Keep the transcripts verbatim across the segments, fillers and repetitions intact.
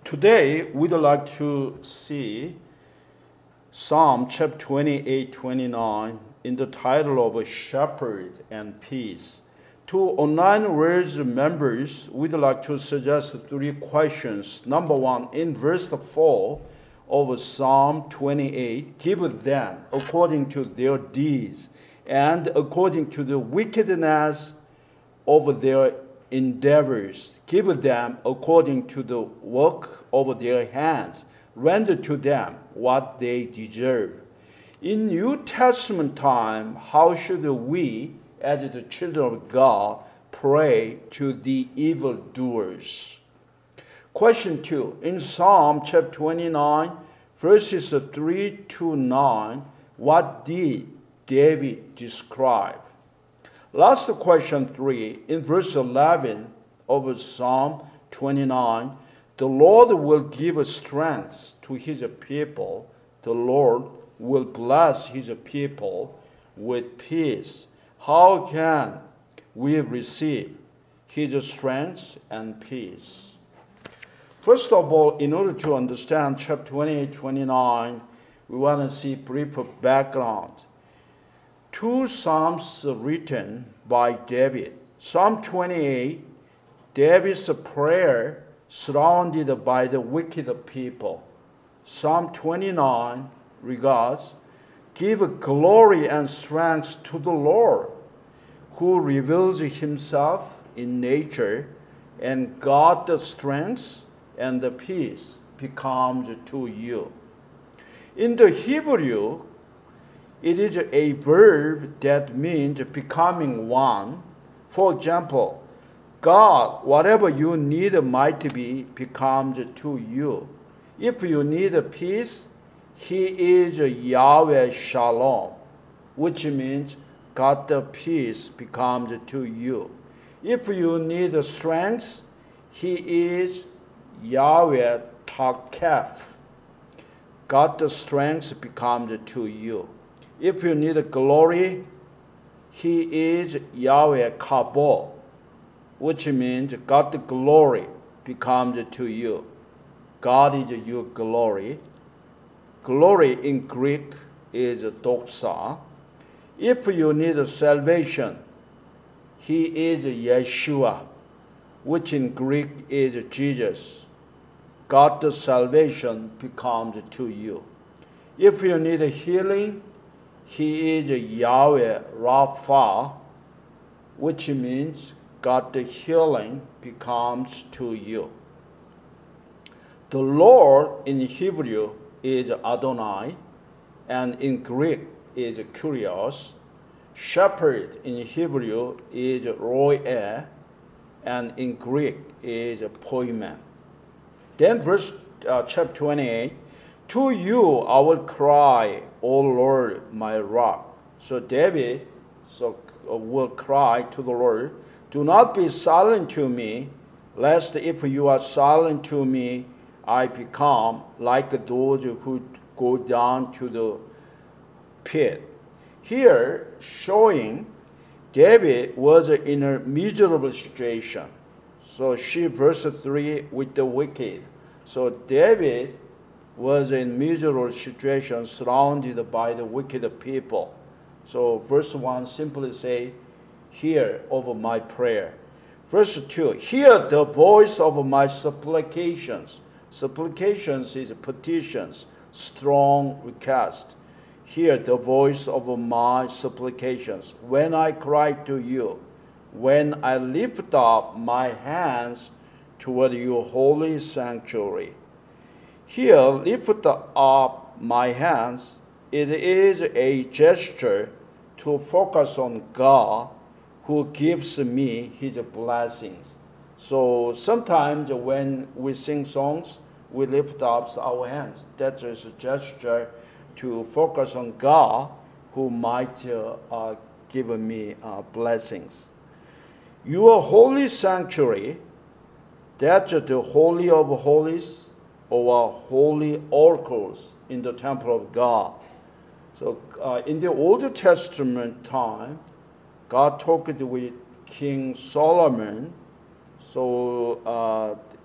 Today, we'd like to see Psalm chapter twenty-eight, twenty-nine in the title of Shepherd and Peace. To online words members, we'd like to suggest three questions. Number one, in verse four of Psalm twenty-eight, give them according to their deeds and according to the wickedness of their endeavors. Give them according to the work of their hands. Render to them what they deserve. In New Testament time, how should we, as the children of God, pray to the evildoers? Question two. In Psalm chapter twenty-nine, verses three to nine, what did David describe? Last question three. In verse eleven of Psalm twenty-nine, the Lord will give strength to his people. The Lord will bless his people with peace. How can we receive his strength and peace? First of all, in order to understand chapter twenty-eight, twenty-nine, we want to see brief background. Two psalms written by David. Psalm twenty-eight, David's prayer surrounded by the wicked people. Psalm twenty-nine regards, give glory and strength to the Lord, who reveals himself in nature, and God the strength and the peace becomes to you. In the Hebrew, it is a verb that means becoming one. For example, God, whatever you need might be, becomes to you. If you need peace, He is Yahweh Shalom, which means God the peace becomes to you. If you need strength, He is Yahweh Takef. God the strength becomes to you. If you need glory, He is Yahweh Kabod, which means God the glory becomes to you. God is your glory. Glory in Greek is doxa. If you need salvation, He is Yeshua, which in Greek is Jesus. God the salvation becomes to you. If you need healing, He is Yahweh Rapha, which means God the healing becomes to you. The Lord in Hebrew is Adonai, and in Greek is Kyrios. Shepherd in Hebrew is Roeh, and in Greek is Poimen. Then verse uh, chapter twenty-eight, to you I will cry, O Lord, my rock. So David so, uh, will cry to the Lord, do not be silent to me, lest if you are silent to me, I become like those who go down to the pit. Here, showing David was in a miserable situation. So she, verse three, with the wicked. So David was in miserable situation surrounded by the wicked people. So verse one simply say, hear over my prayer. Verse two, hear the voice of my supplications. Supplications is petitions, strong request. Hear the voice of my supplications. When I cry to you, when I lift up my hands toward your holy sanctuary. Here, lift up my hands. It is a gesture to focus on God, who gives me His blessings. So sometimes when we sing songs, we lift up our hands. That is a gesture to focus on God, who might uh, uh, give me uh, blessings. Your holy sanctuary, that's the Holy of Holies, or holy oracles in the temple of God. So uh, in the Old Testament time, God talked with King Solomon. So uh,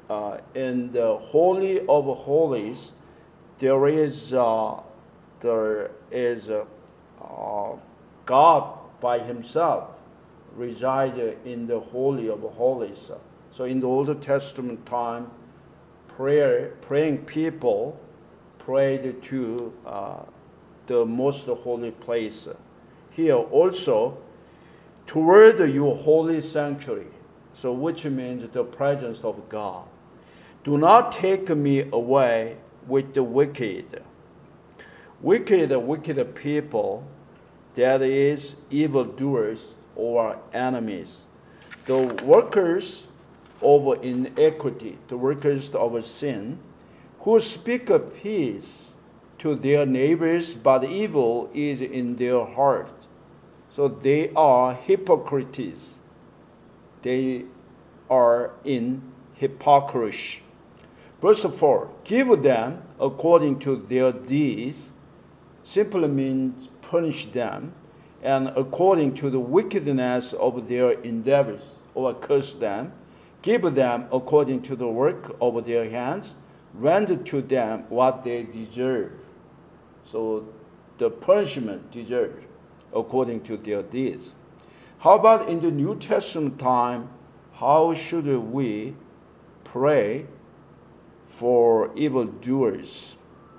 uh, in the Holy of Holies, there is uh, there is uh, uh, God by Himself reside in the Holy of Holies. So in the Old Testament time, prayer praying people prayed to uh, the most holy place. Here also, toward your holy sanctuary, so which means the presence of God. Do not take me away with the wicked. Wicked, wicked people, that is, evildoers or enemies. The workers of iniquity, the workers of sin, who speak of peace to their neighbors, but evil is in their heart. So they are hypocrites. They are in hypocrisy. Verse four, give them according to their deeds, simply means punish them, and according to the wickedness of their endeavors, or curse them. Give them according to the work of their hands, render to them what they deserve. So the punishment deserved according to their deeds. How about in the New Testament time, how should we pray for evildoers?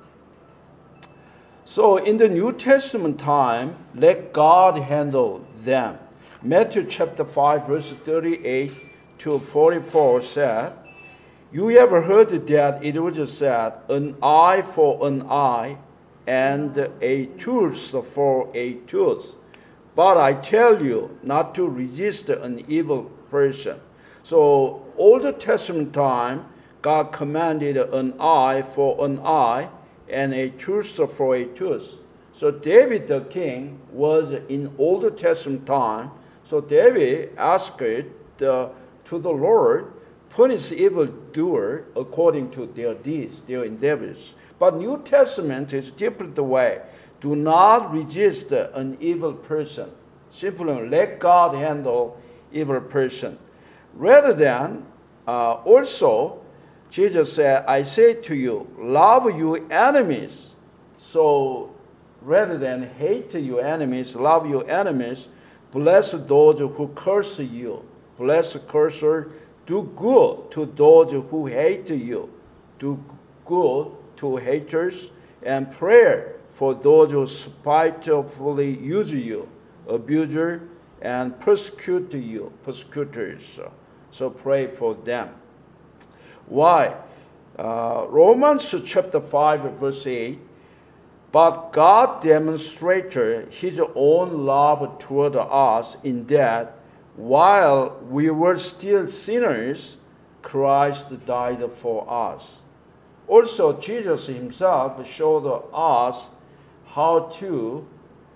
So in the New Testament time, let God handle them. Matthew chapter five, verse thirty-eight to forty-four said, you ever heard that it was said, an eye for an eye, and a tooth for a tooth. But I tell you not to resist an evil person. So Old Testament time, God commanded an eye for an eye and a tooth for a tooth. So David the king was in Old Testament time. So David asked uh, to the Lord, punish evildoer according to their deeds, their endeavors. But New Testament is different way. Do not resist an evil person. Simply let God handle evil person. Rather than, uh, also, Jesus said, I say to you, love your enemies. So rather than hate your enemies, love your enemies, bless those who curse you. Bless the curser, do good to those who hate you. Do good to haters, and prayer for those who spitefully use you, abuse you, and persecute you, persecutors. So pray for them. Why? Uh, Romans chapter five, verse eight. But God demonstrated His own love toward us in that while we were still sinners, Christ died for us. Also, Jesus Himself showed us how to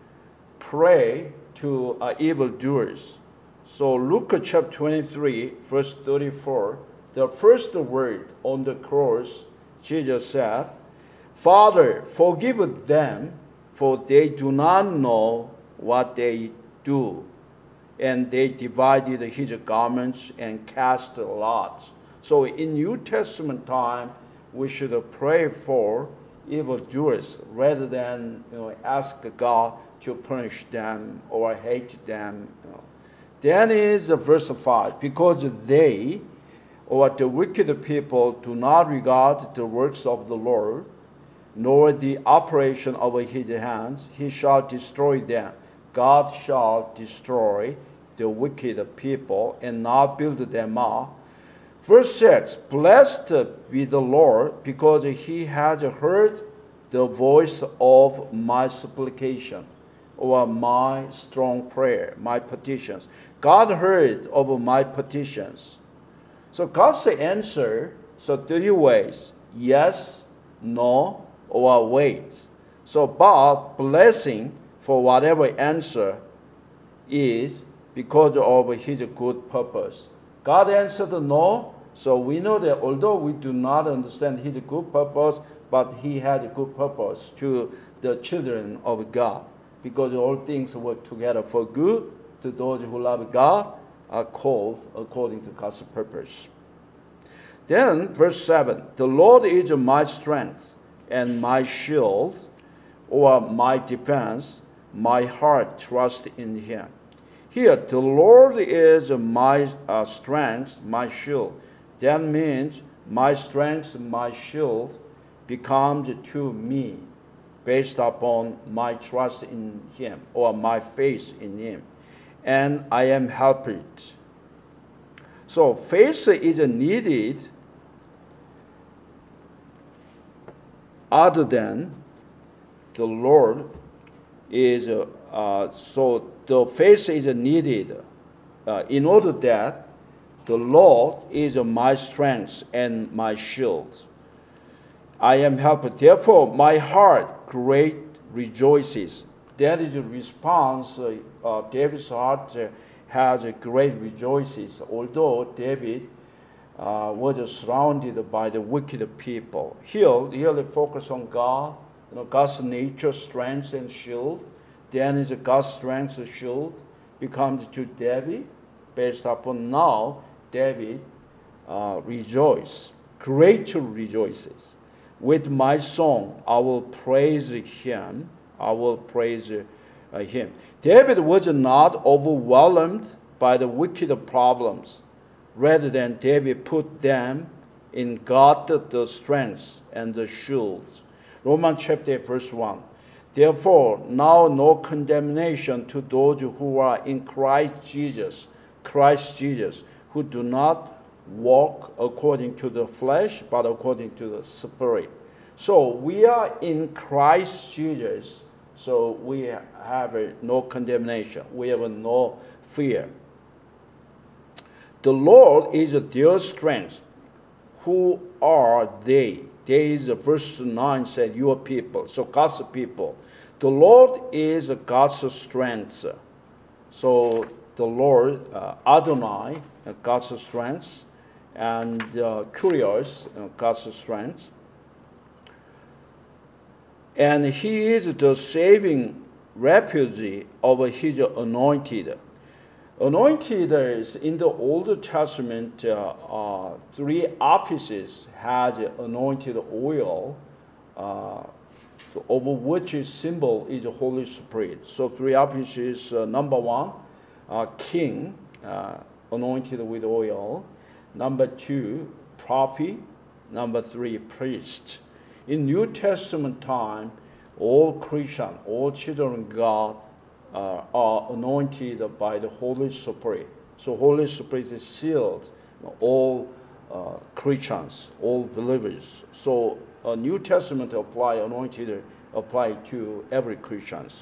pray to uh, evildoers. So Luke chapter twenty-three, verse thirty-four, the first word on the cross, Jesus said, Father, forgive them, for they do not know what they do. And they divided His garments and cast lots. So in New Testament time, we should pray for evildoers rather than you know, ask God to punish them or hate them. You know. Then is verse five, because they, or the wicked people, do not regard the works of the Lord, nor the operation of His hands, He shall destroy them. God shall destroy the wicked people and not build them up. Verse six, blessed be the Lord, because He has heard the voice of my supplication, or my strong prayer, my petitions. God heard of my petitions. So God's answer, so three ways, yes, no, or wait. So but blessing for whatever answer is because of His good purpose. God answered no, so we know that although we do not understand His good purpose, but He has a good purpose to the children of God, because all things work together for good to those who love God, are called according to God's purpose. Then, verse seven, the Lord is my strength and my shield, or my defense. My heart trusts in him. Here, the Lord is my uh, strength, my shield. That means my strength, my shield becomes to me based upon my trust in him or my faith in him. And I am helped. So faith is needed other than the Lord is, uh, so the faith is needed uh, in order that the Lord is my strength and my shield. I am helped. Therefore, my heart great rejoices. That is a response. Uh, uh, David's heart uh, has a great rejoices. Although David uh, was surrounded by the wicked people, here really focus on God. You know, God's nature, strength, and shield. Then is God's strength and shield becomes to David. Based upon now, David uh, rejoice, greatly rejoices. With my song, I will praise him. I will praise uh, him. David was not overwhelmed by the wicked problems. Rather than David put them in God, the strength and the shields. Romans chapter eight, verse one. Therefore, now no condemnation to those who are in Christ Jesus, Christ Jesus, who do not walk according to the flesh, but according to the Spirit. So we are in Christ Jesus, so we have no condemnation. We have no fear. The Lord is their strength. Who are they? They is, verse nine said, your people. So God's people. The Lord is God's strength. So the Lord, uh, Adonai, uh, God's strength, and uh, Kyrios, uh, God's strength. And he is the saving refuge of his anointed. Anointed is in the Old Testament, uh, uh, three offices has anointed oil, uh, over which is symbol is the Holy Spirit. So three offices, uh, number one, uh, king, uh, anointed with oil. Number two, prophet. Number three, priest. In New Testament time, all Christian, all children of God uh, are anointed by the Holy Spirit. So Holy Spirit is sealed all uh, Christians, all believers. So uh, New Testament apply anointed apply to every Christians.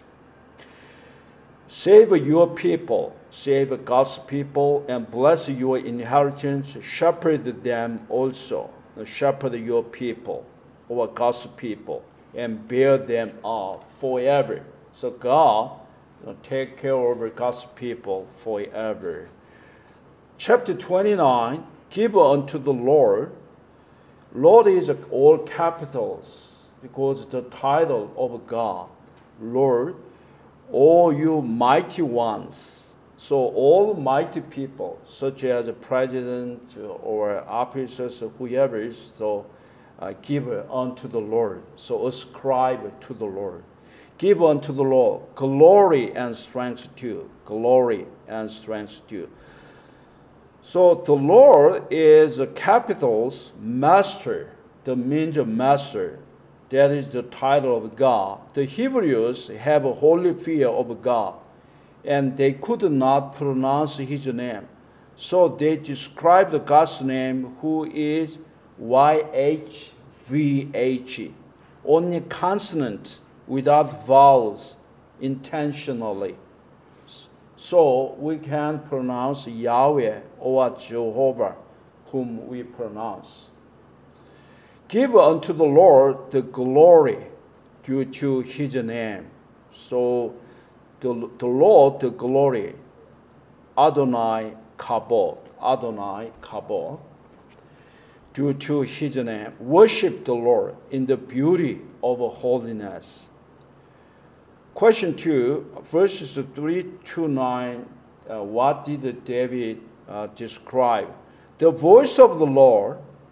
Save your people, save God's people, and bless your inheritance. Shepherd them also, shepherd your people, or God's people, and bear them up forever. So God you know, take care of God's people forever. Chapter twenty-nine, give unto the Lord. Lord is all capitals because the title of God, Lord, all you mighty ones. So all mighty people, such as a president or officers or whoever is, so uh, give unto the Lord. So ascribe to the Lord. Give unto the Lord glory and strength too. Glory and strength too. So the Lord is a capital's master, the means of master. That is the title of God. The Hebrews have a holy fear of God, and they could not pronounce his name. So they described God's name, who is Y H V H, only consonant without vowels intentionally. So we can pronounce Yahweh or Jehovah, whom we pronounce. Give unto the Lord the glory due to his name. So the, the Lord, the glory, Adonai Kabod, Adonai Kabod, due to his name. Worship the Lord in the beauty of holiness. Question two, verses three to nine, uh, what did David uh, describe? The voice of the Lord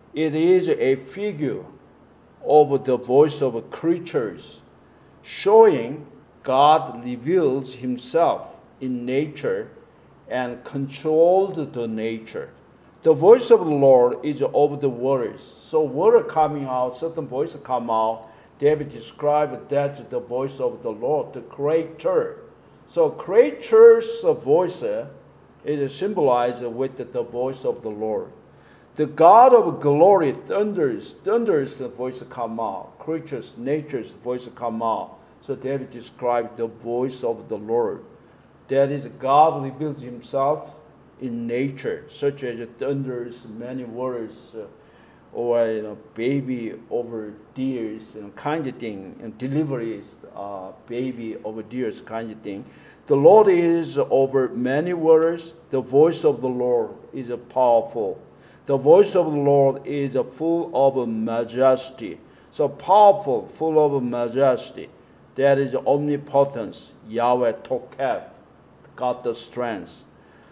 It is a figure of the voice of creatures, showing God reveals himself in nature and controlled the nature. The voice of the Lord is of the waters. So water coming out, certain voice come out. David described that the voice of the Lord, the creator. So creature's voice is symbolized with the voice of the Lord. The God of glory thunders, thunders the voice come out. Creatures, nature's voice come out. So David described the voice of the Lord. That is, God reveals himself in nature, such as thunders, many waters, uh, or you know, baby over deers, you know, kind of thing, and deliveries, uh, baby over deers, kind of thing. The Lord is over many waters. The voice of the Lord is powerful. The voice of the Lord is full of majesty. So powerful, full of majesty. That is omnipotence, Yahweh Tokef, God the strength.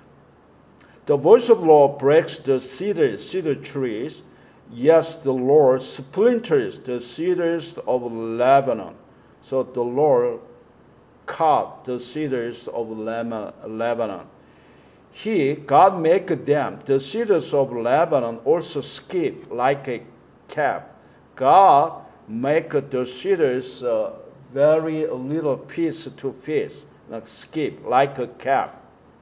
The voice of the Lord breaks the cedar, cedar trees. Yes, the Lord splinters the cedars of Lebanon. So the Lord cut the cedars of Lebanon. He, God make them, the cedars of Lebanon, also skip like a cap. God make the cedars uh, very little piece to piece, like skip, like a cap.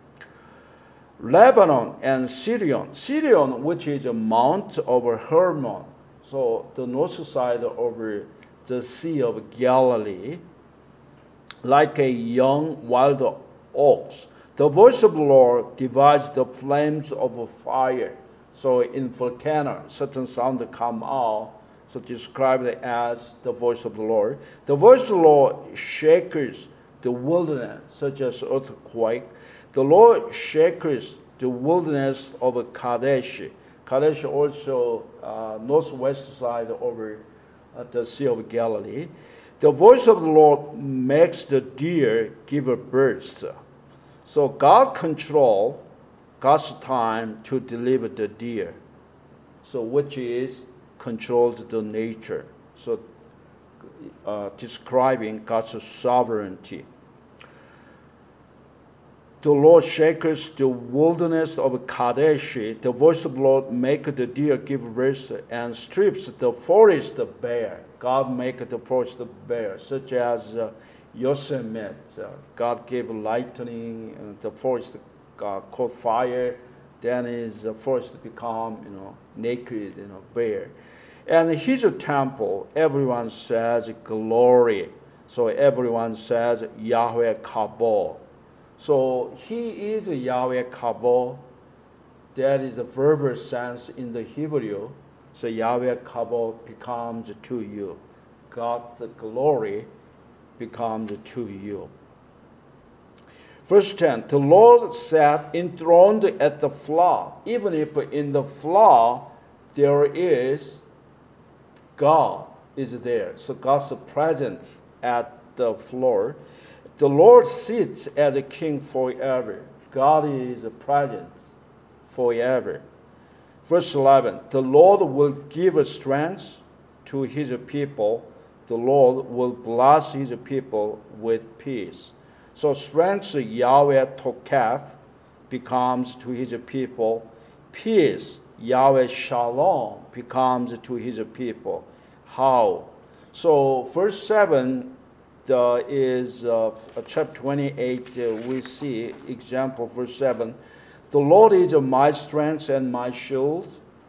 Lebanon and Sirion. Sirion, which is a mount over Hermon, so the north side over the Sea of Galilee, like a young wild ox. The voice of the Lord divides the flames of a fire. So in volcano, certain sound come out, so described as the voice of the Lord. The voice of the Lord shakes the wilderness, such as earthquake. The Lord shakes the wilderness of Kadesh. Kadesh also uh, northwest side over at the Sea of Galilee. The voice of the Lord makes the deer give birth. So God control God's time to deliver the deer. So which is controls the nature. So uh, describing God's sovereignty. The Lord shakes the wilderness of Kadesh. The voice of the Lord makes the deer give birth and strips the forest bare. God makes the forest bare, such as uh, Yosemite. Uh, God gave lightning, and the forest uh, caught fire. Then his the forest become, you know, naked, you know, bare. And his temple, everyone says glory. So everyone says Yahweh Kabod. So he is Yahweh Kabod. That is a verbal sense in the Hebrew. So Yahweh Kabod becomes to you. God's glory becomes to you. Verse ten, the Lord sat enthroned at the flood. Even if in the flood there is God is there. So God's presence at the floor. The Lord sits as a king forever. God is present forever. Verse eleven, the Lord will give strength to his people. The Lord will bless his people with peace. So strength, Yahweh Tokef, becomes to his people. Peace, Yahweh Shalom, becomes to his people. How? So verse seven uh, is uh, chapter twenty-eight, uh, we see example, verse seven. The Lord is my strength and my shield.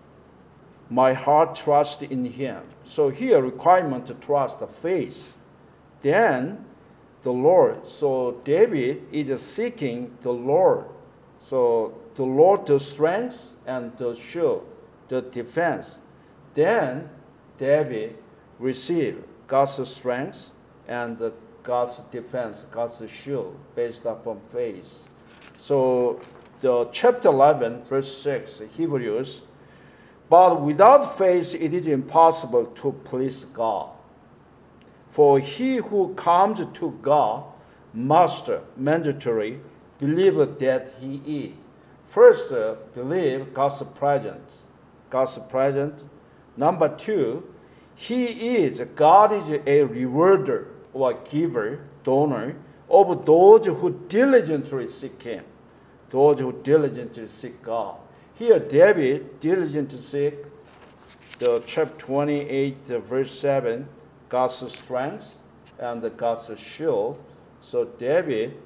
My heart trusts in him. So here, requirement to trust the faith. Then the Lord. So David is seeking the Lord. So the Lord, the strength and the shield, the defense. Then David received God's strength and God's defense, God's shield, based upon faith. So the chapter eleven, verse six, Hebrews. But without faith it is impossible to please God. For he who comes to God must, mandatory, believe that he is. First, uh, believe God's presence. God's presence, Number two, he is, God is a rewarder or giver, donor of those who diligently seek him. Those who diligently seek God. Here, David diligently seek the chapter twenty-eight, verse seven, God's strength and God's shield. So David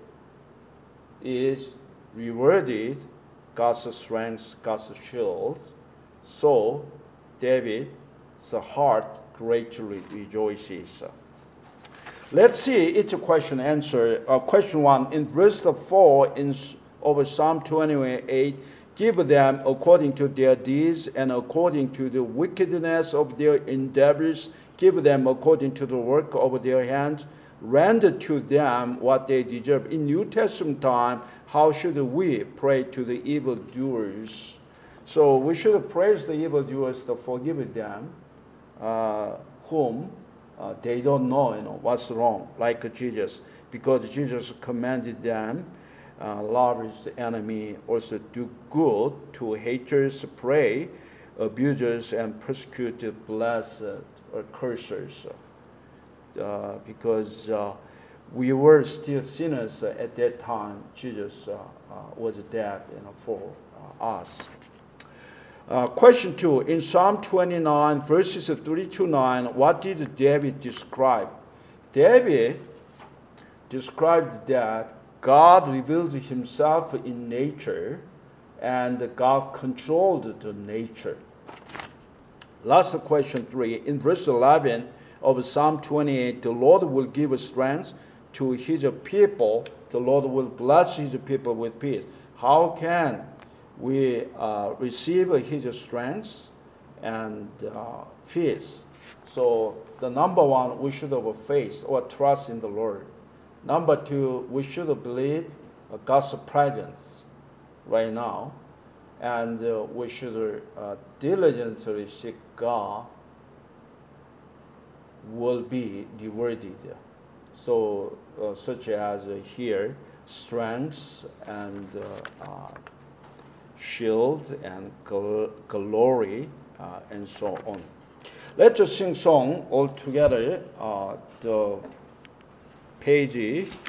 is rewarded God's strength, God's shield. So David's heart greatly rejoices. Let's see each question answer. Uh, question one, in verse four in, of Psalm twenty-eight, give them according to their deeds and according to the wickedness of their endeavors. Give them according to the work of their hands. Render to them what they deserve. In New Testament time, how should we pray to the evildoers? So we should praise the evildoers to forgive them, uh, whom uh, they don't know, you know what's wrong, like Jesus, because Jesus commanded them, uh, love his enemy, also do good to haters, pray, abusers, and persecute, blessed, or cursers. Uh, because uh, we were still sinners uh, at that time. Jesus uh, uh, was dead, you know, for uh, us. Uh, question two, in Psalm twenty-nine, verses three to nine, what did David describe? David described that God reveals himself in nature and God controlled the nature. Last question three, in verse eleven of Psalm twenty-eight, the Lord will give strength to his people. The Lord will bless his people with peace. How can we uh, receive his strength and uh, peace? So the number one, we should have faith or trust in the Lord. Number two, we should believe God's presence right now. And uh, we should uh, diligently seek God will be rewarded. So uh, such as uh, here, strength and uh, uh, shield and gl- glory uh, and so on. Let's just sing song all together. Uh, the page